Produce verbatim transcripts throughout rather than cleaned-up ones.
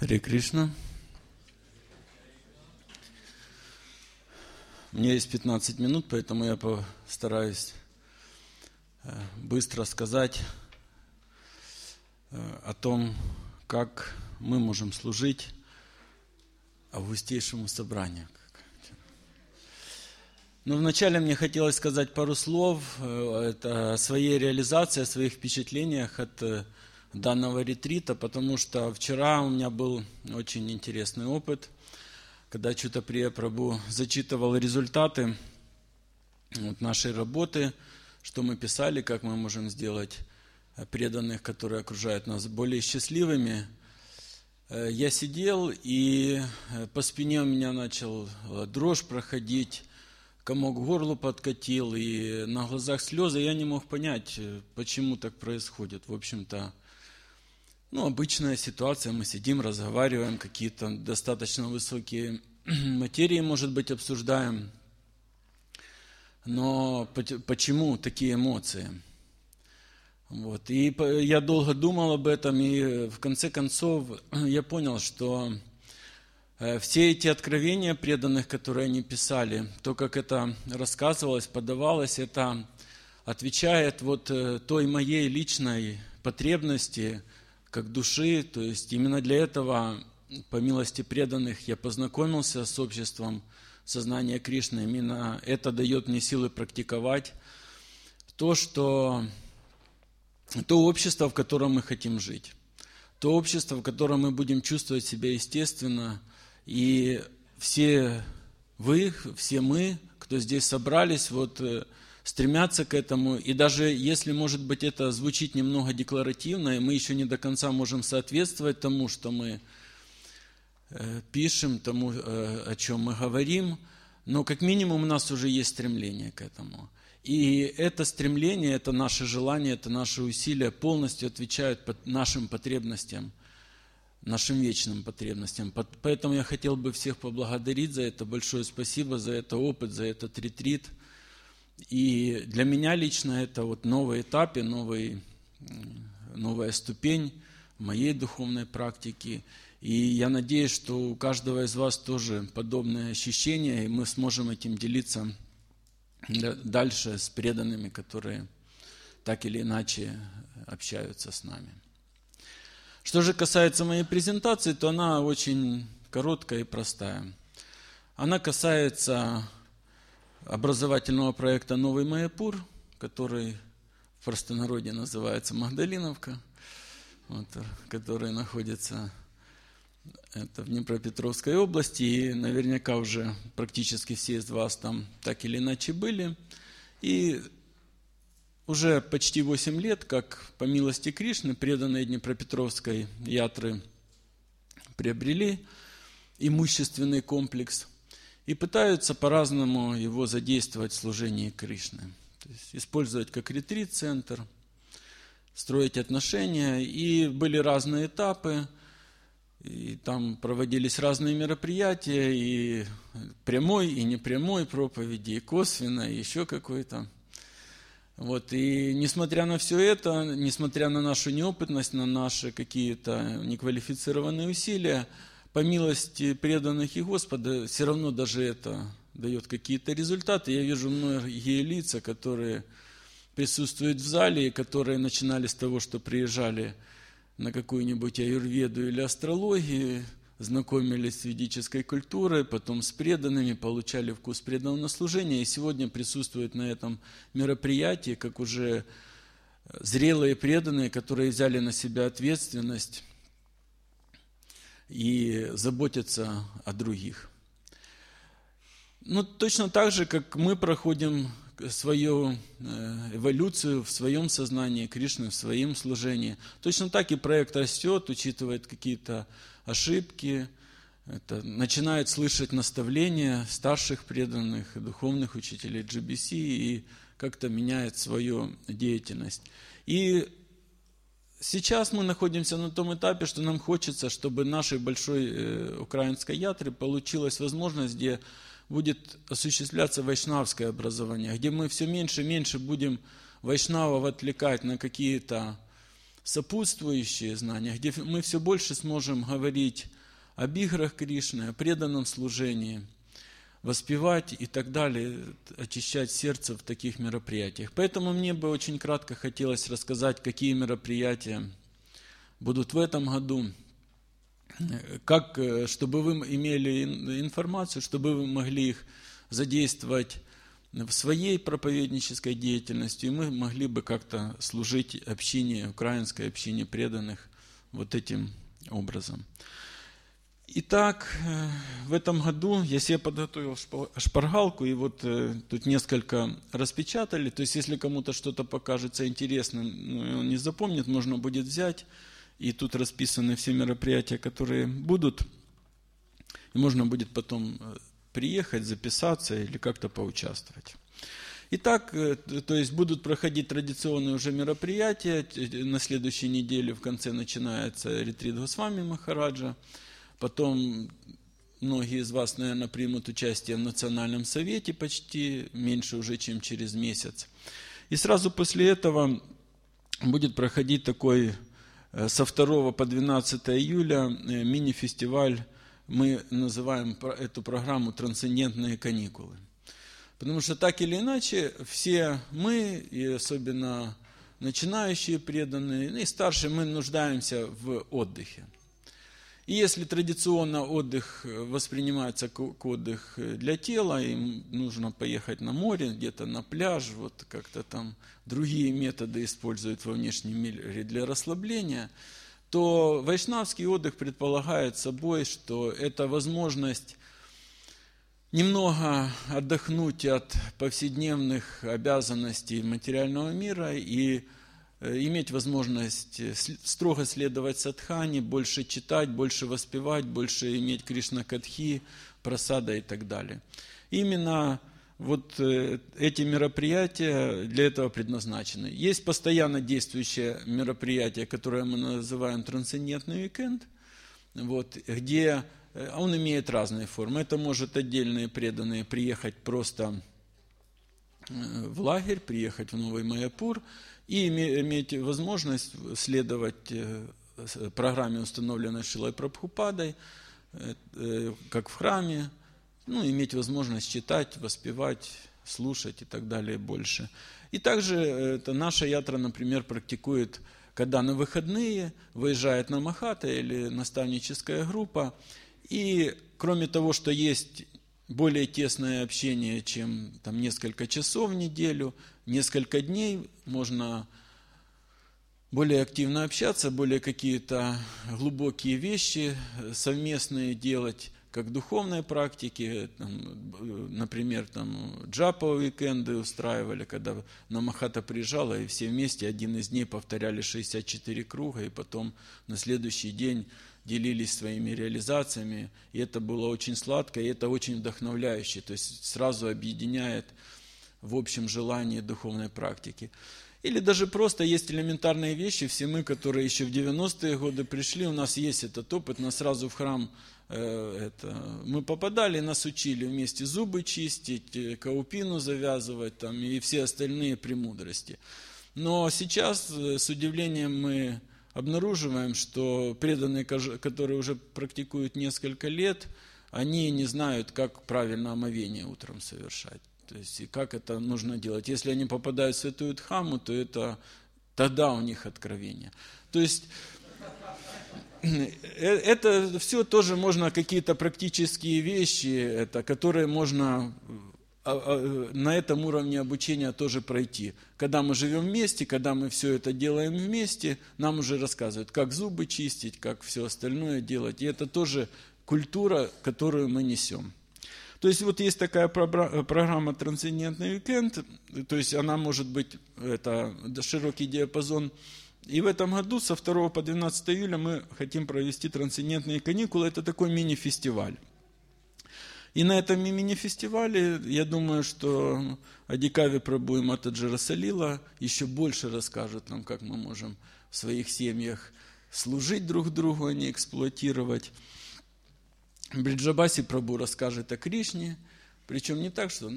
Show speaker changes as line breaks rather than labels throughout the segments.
Харе Кришна. У меня есть пятнадцать минут, поэтому я постараюсь быстро сказать о том, как мы можем служить августейшему собранию. Но вначале мне хотелось сказать пару слов это о своей реализации, о своих впечатлениях от данного ретрита, потому что вчера у меня был очень интересный опыт, когда Чудо-Прия Прабху зачитывал результаты вот нашей работы, что мы писали, как мы можем сделать преданных, которые окружают нас, более счастливыми. Я сидел, и по спине у меня начал дрожь проходить, комок к горлу подкатил, и на глазах слезы. Я не мог понять, почему так происходит. В общем-то, ну, обычная ситуация, мы сидим, разговариваем, какие-то достаточно высокие материи, может быть, обсуждаем. Но почему такие эмоции? Вот. И я долго думал об этом, и в конце концов я понял, что все эти откровения преданных, которые они писали, то, как это рассказывалось, подавалось, это отвечает вот той моей личной потребности, как души. То есть именно для этого, по милости преданных, я познакомился с обществом сознания Кришны. Именно это дает мне силы практиковать то, что, то общество, в котором мы хотим жить. То общество, в котором мы будем чувствовать себя естественно. И все вы, все мы, кто здесь собрались, вот стремятся к этому. И даже если, может быть, это звучит немного декларативно, и мы еще не до конца можем соответствовать тому, что мы пишем, тому, о чем мы говорим, но как минимум у нас уже есть стремление к этому. И это стремление, это наше желание, это наши усилия полностью отвечают нашим потребностям, нашим вечным потребностям. Поэтому я хотел бы всех поблагодарить за это. Большое спасибо за это опыт, за этот ретрит. И для меня лично это вот новый этап, и новый, новая ступень моей духовной практики. И я надеюсь, что у каждого из вас тоже подобные ощущения, и мы сможем этим делиться дальше с преданными, которые так или иначе общаются с нами. Что же касается моей презентации, то она очень короткая и простая. Она касается образовательного проекта «Новый Майяпур», который в простонародье называется Магдалиновка, вот, который находится это в Днепропетровской области, и наверняка уже практически все из вас там так или иначе были. И уже почти восемь лет, как по милости Кришны, преданные Днепропетровской ятры приобрели имущественный комплекс и пытаются по-разному его задействовать в служении Кришны. То есть использовать как ретрит-центр, строить отношения. И были разные этапы, и там проводились разные мероприятия, и прямой, и непрямой проповеди, и косвенной, и еще какой-то. Вот. И несмотря на все это, несмотря на нашу неопытность, на наши какие-то неквалифицированные усилия, по милости преданных и Господа, все равно даже это дает какие-то результаты. Я вижу многие лица, которые присутствуют в зале, и которые начинали с того, что приезжали на какую-нибудь аюрведу или астрологию, знакомились с ведической культурой, потом с преданными, получали вкус преданного служения, и сегодня присутствуют на этом мероприятии, как уже зрелые преданные, которые взяли на себя ответственность и заботятся о других. Ну, точно так же, как мы проходим свою эволюцию в своем сознании Кришны, в своем служении, точно так и проект растет, учитывает какие-то ошибки, это, начинает слышать наставления старших преданных, духовных учителей джи би си и как-то меняет свою деятельность. И сейчас мы находимся на том этапе, что нам хочется, чтобы нашей большой э, украинской ятре получилась возможность, где будет осуществляться вайшнавское образование, где мы все меньше и меньше будем вайшнавов отвлекать на какие-то сопутствующие знания, где мы все больше сможем говорить об играх Кришны, о преданном служении, воспевать и так далее, очищать сердце в таких мероприятиях. Поэтому мне бы очень кратко хотелось рассказать, какие мероприятия будут в этом году, как, чтобы вы имели информацию, чтобы вы могли их задействовать в своей проповеднической деятельности, и мы могли бы как-то служить общине, украинской общине преданных вот этим образом. Итак, в этом году я себе подготовил шпаргалку, и вот тут несколько распечатали. То есть, если кому-то что-то покажется интересным, ну, он не запомнит, можно будет взять. И тут расписаны все мероприятия, которые будут. И можно будет потом приехать, записаться или как-то поучаствовать. Итак, то есть будут проходить традиционные уже мероприятия. На следующей неделе в конце начинается ретрит Госвами Махараджа. Потом многие из вас, наверное, примут участие в Национальном совете почти меньше уже, чем через месяц. И сразу после этого будет проходить такой со второго по двенадцатое июля мини-фестиваль. Мы называем эту программу «Трансцендентные каникулы». Потому что так или иначе все мы, и особенно начинающие преданные, и старшие, мы нуждаемся в отдыхе. И если традиционно отдых воспринимается как отдых для тела, им нужно поехать на море, где-то на пляж, вот как-то там другие методы используют во внешнем мире для расслабления, то вайшнавский отдых предполагает собой, что это возможность немного отдохнуть от повседневных обязанностей материального мира и иметь возможность строго следовать садхане, больше читать, больше воспевать, больше иметь Кришна-катхи, прасада и так далее. Именно вот эти мероприятия для этого предназначены. Есть постоянно действующее мероприятие, которое мы называем «Трансцендентный уикенд», вот, где он имеет разные формы. Это может отдельные преданные приехать просто в лагерь, приехать в Новый Майяпур, и иметь возможность следовать программе, установленной Шрилой Прабхупадой, как в храме, ну, иметь возможность читать, воспевать, слушать и так далее больше. И также это наша ятра, например, практикует, когда на выходные выезжает на Махата или наставническая группа, и кроме того, что есть более тесное общение, чем там несколько часов в неделю, несколько дней можно более активно общаться, более какие-то глубокие вещи совместные делать, как духовные практики, там, например, там, джапа уикенды устраивали, когда на Махата приезжала, и все вместе один из дней повторяли шестьдесят четыре круга, и потом на следующий день делились своими реализациями, и это было очень сладко, и это очень вдохновляюще, то есть сразу объединяет в общем желании духовной практики. Или даже просто есть элементарные вещи, все мы, которые еще в девяностые годы пришли, у нас есть этот опыт, нас сразу в храм э, это, мы попадали, нас учили вместе зубы чистить, каупину завязывать там, и все остальные премудрости. Но сейчас с удивлением мы обнаруживаем, что преданные, которые уже практикуют несколько лет, они не знают, как правильно омовение утром совершать. То есть, и как это нужно делать. Если они попадают в святую Дхамму, то это тогда у них откровение. То есть, это все тоже можно, какие-то практические вещи, это, которые можно на этом уровне обучения тоже пройти. Когда мы живем вместе, когда мы все это делаем вместе, нам уже рассказывают, как зубы чистить, как все остальное делать. И это тоже культура, которую мы несем. То есть вот есть такая программа «Трансцендентный уикенд», то есть она может быть, это широкий диапазон. И в этом году со второго по двенадцатое июля мы хотим провести трансцендентные каникулы. Это такой мини-фестиваль. И на этом мини-фестивале, я думаю, что Адикави Прабху и Матаджи Расалила еще больше расскажут нам, как мы можем в своих семьях служить друг другу, а не эксплуатировать. Бриджабаси Прабху расскажет о Кришне, причем не так, что, ну,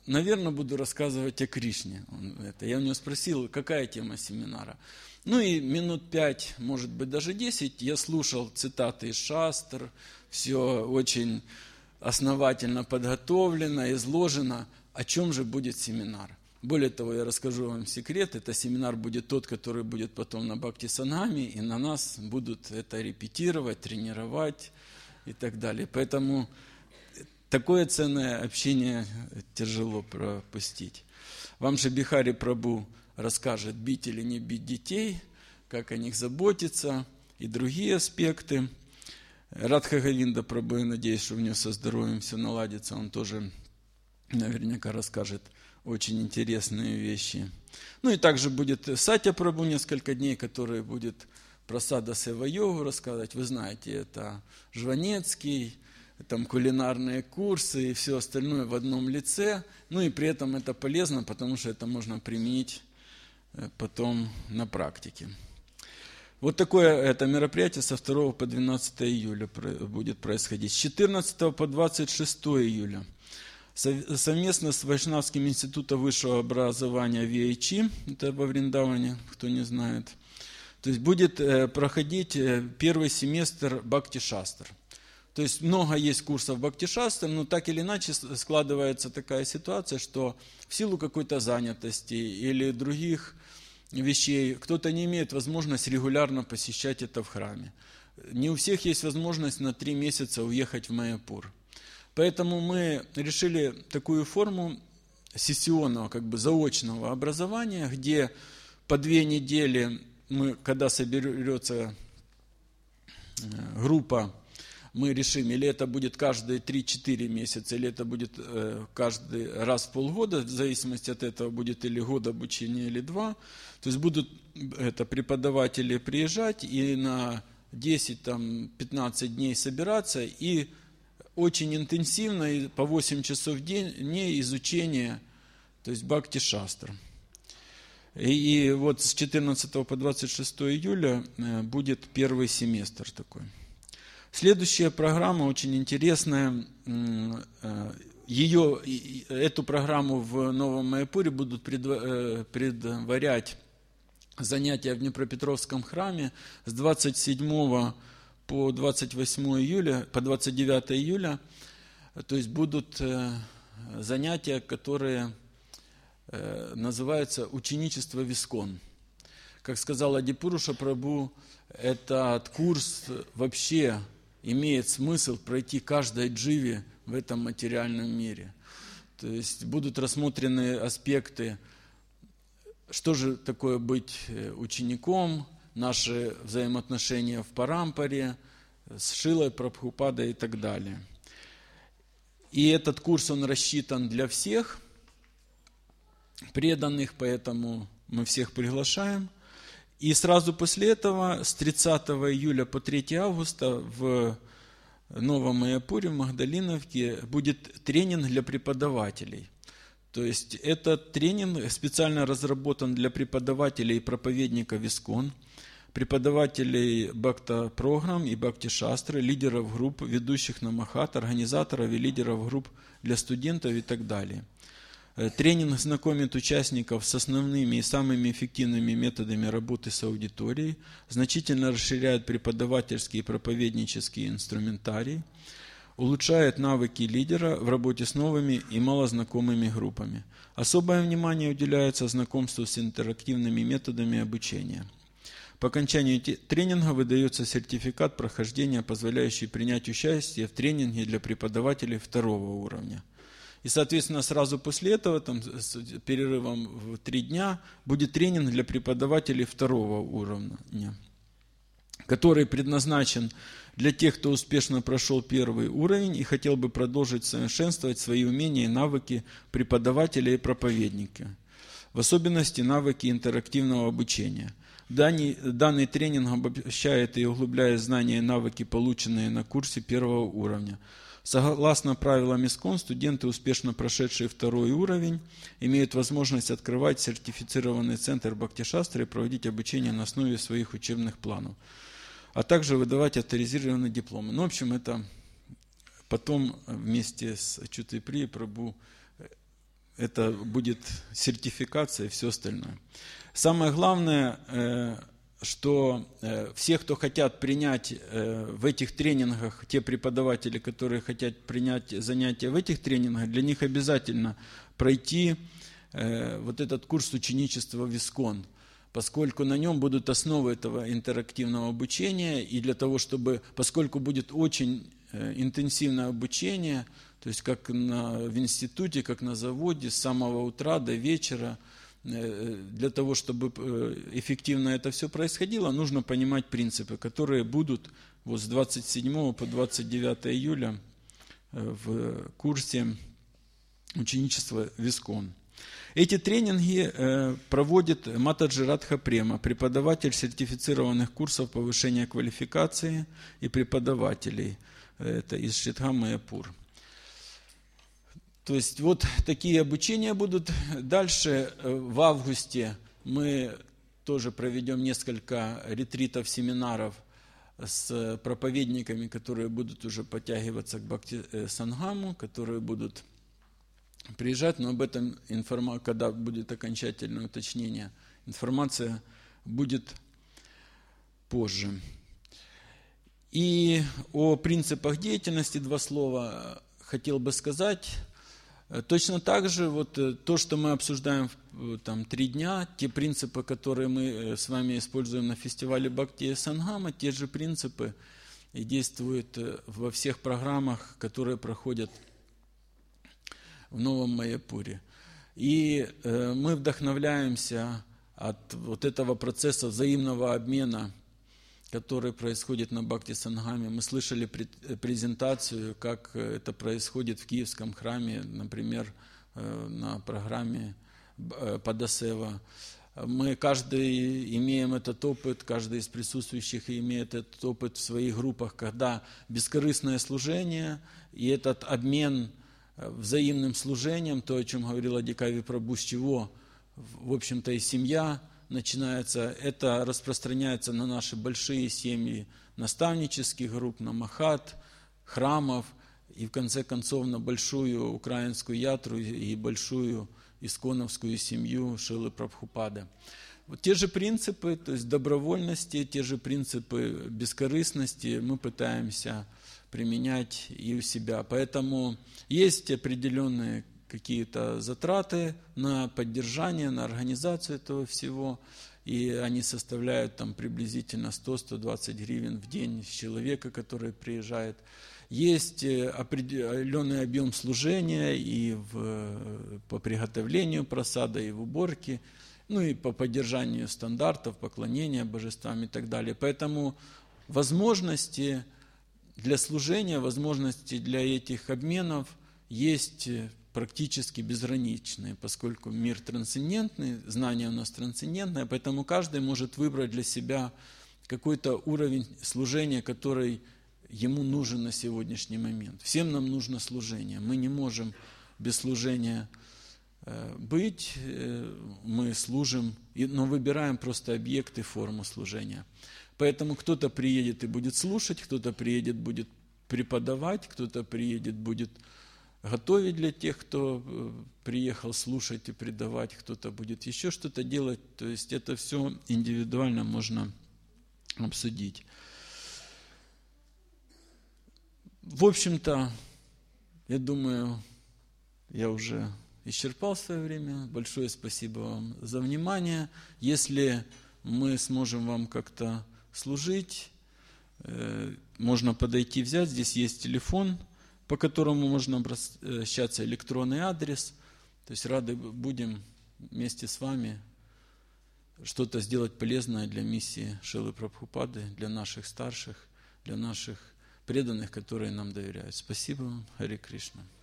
наверное, буду рассказывать о Кришне. Он, это, я у него спросил, какая тема семинара. Ну и минут пять, может быть, даже десять, я слушал цитаты из шастр, все очень основательно подготовлено, изложено, о чем же будет семинар. Более того, я расскажу вам секрет, это семинар будет тот, который будет потом на Бхакти-сангаме, и на нас будут это репетировать, тренировать и так далее. Поэтому такое ценное общение тяжело пропустить. Вам же Бихари Прабху расскажет, бить или не бить детей, как о них заботиться и другие аспекты. Радха Говинда Прабху, я надеюсь, что у него со здоровьем все наладится, он тоже наверняка расскажет очень интересные вещи. Ну и также будет Сатья Прабху несколько дней, который будет про Сада Сева Йогу рассказывать. Вы знаете, это Жванецкий, там кулинарные курсы и все остальное в одном лице. Ну и при этом это полезно, потому что это можно применить потом на практике. Вот такое это мероприятие со второго по двенадцатое июля будет происходить. С четырнадцатого по двадцать шестое июля совместно с Вайшнавским институтом высшего образования ви ай чи, это во Вриндаване, кто не знает, то есть будет проходить первый семестр Бхакти-шастр. То есть много есть курсов Бхакти-шастр, но так или иначе складывается такая ситуация, что в силу какой-то занятости или других вещей кто-то не имеет возможности регулярно посещать это в храме. Не у всех есть возможность на три месяца уехать в Майяпур. Поэтому мы решили такую форму сессионного, как бы заочного образования, где по две недели, мы, когда соберется группа, мы решим, или это будет каждые три-четыре месяца, или это будет каждый раз в полгода, в зависимости от этого будет или год обучения, или два. То есть будут это, преподаватели приезжать и на десять-пятнадцать дней собираться и очень интенсивно, по восемь часов в день, не изучение, то есть Бхакти-шастр. И, и вот с четырнадцатого по двадцать шестое июля будет первый семестр такой. Следующая программа очень интересная. Ее, эту программу в Новом Майяпуре будут предварять занятия в Днепропетровском храме с двадцать седьмого по двадцать восьмое июля, по двадцать девятое июля. То есть будут занятия, которые называются «Ученичество в Искон». Как сказал Адипуруша Прабху, этот курс вообще имеет смысл пройти каждой дживе в этом материальном мире. То есть будут рассмотрены аспекты, что же такое быть учеником, наши взаимоотношения в Парампаре, с Шилой Прабхупадой и так далее. И этот курс, он рассчитан для всех преданных, поэтому мы всех приглашаем. И сразу после этого, с тридцатого июля по третьего августа в Новом Майяпуре, в Магдалиновке, будет тренинг для преподавателей. То есть этот тренинг специально разработан для преподавателей и проповедников Искон, преподавателей Бхакта-программ и Бхакти-шастры, лидеров групп, ведущих на Махат, организаторов и лидеров групп для студентов и так далее. Тренинг знакомит участников с основными и самыми эффективными методами работы с аудиторией, значительно расширяет преподавательский и проповеднический инструментарий, улучшает навыки лидера в работе с новыми и малознакомыми группами. Особое внимание уделяется знакомству с интерактивными методами обучения. По окончанию тренинга выдается сертификат прохождения, позволяющий принять участие в тренинге для преподавателей второго уровня. И, соответственно, сразу после этого, там, с перерывом в три дня, будет тренинг для преподавателей второго уровня, который предназначен для тех, кто успешно прошел первый уровень и хотел бы продолжить совершенствовать свои умения и навыки преподавателя и проповедника, в особенности навыки интерактивного обучения. Данный, данный тренинг обобщает и углубляет знания и навыки, полученные на курсе первого уровня. Согласно правилам Искон, студенты, успешно прошедшие второй уровень, имеют возможность открывать сертифицированный центр Бхакти-шастры и проводить обучение на основе своих учебных планов, а также выдавать авторизированные дипломы. Ну, в общем, это потом вместе с Ачютой Прией Прабху это будет сертификация и все остальное. Самое главное, что все, кто хотят принять в этих тренингах, те преподаватели, которые хотят принять занятия в этих тренингах, для них обязательно пройти вот этот курс ученичества в ИСКОН, поскольку на нем будут основы этого интерактивного обучения, и для того, чтобы, поскольку будет очень интенсивное обучение, то есть как на, в институте, как на заводе, с самого утра до вечера, для того, чтобы эффективно это все происходило, нужно понимать принципы, которые будут вот с двадцать седьмого по двадцать девятое июля в курсе ученичества в ИСКОН. Эти тренинги проводит Матаджи Радха Према, преподаватель сертифицированных курсов повышения квалификации и преподавателей. Это из Шридхам-Майяпур. То есть вот такие обучения будут. Дальше в августе мы тоже проведем несколько ретритов, семинаров с проповедниками, которые будут уже подтягиваться к Бхакти-сангаму, которые будут приезжать, но об этом, информа... когда будет окончательное уточнение, информация будет позже. И о принципах деятельности два слова хотел бы сказать. Точно так же вот то, что мы обсуждаем там три дня, те принципы, которые мы с вами используем на фестивале Бхакти-сангама, те же принципы и действуют во всех программах, которые проходят в Новом Майяпуре. И мы вдохновляемся от вот этого процесса взаимного обмена, который происходит на Бхакти-сангаме. Мы слышали презентацию, как это происходит в Киевском храме, например, на программе Падасева. Мы каждый имеем этот опыт, каждый из присутствующих имеет этот опыт в своих группах, когда бескорыстное служение и этот обмен взаимным служением, то, о чем говорила Дикави Прабху, с чего, в общем-то, и семья начинается, это распространяется на наши большие семьи наставнических групп, на махат, храмов и в конце концов на большую украинскую ятру и большую исконовскую семью Шрилы Прабхупады. Вот те же принципы, то есть добровольности, те же принципы бескорыстности мы пытаемся применять и у себя. Поэтому есть определенные какие-то затраты на поддержание, на организацию этого всего, и они составляют там приблизительно сто - сто двадцать гривен в день с человека, который приезжает. Есть определенный объем служения и в, по приготовлению просада, и в уборке, ну и по поддержанию стандартов, поклонения божествам и так далее. Поэтому возможности для служения, возможности для этих обменов есть практически безграничные, поскольку мир трансцендентный, знание у нас трансцендентное, поэтому каждый может выбрать для себя какой-то уровень служения, который ему нужен на сегодняшний момент. Всем нам нужно служение. Мы не можем без служения быть, мы служим, но выбираем просто объекты, форму служения. Поэтому кто-то приедет и будет слушать, кто-то приедет, будет преподавать, кто-то приедет, будет готовить для тех, кто приехал слушать и предавать, кто-то будет еще что-то делать. То есть это все индивидуально можно обсудить. В общем-то, я думаю, я уже исчерпал свое время. Большое спасибо вам за внимание. Если мы сможем вам как-то служить, можно подойти, взять. Здесь есть телефон, по которому можно обращаться, электронный адрес. То есть рады будем вместе с вами что-то сделать полезное для миссии Шрилы Прабхупады, для наших старших, для наших преданных, которые нам доверяют. Спасибо вам. Харе Кришна.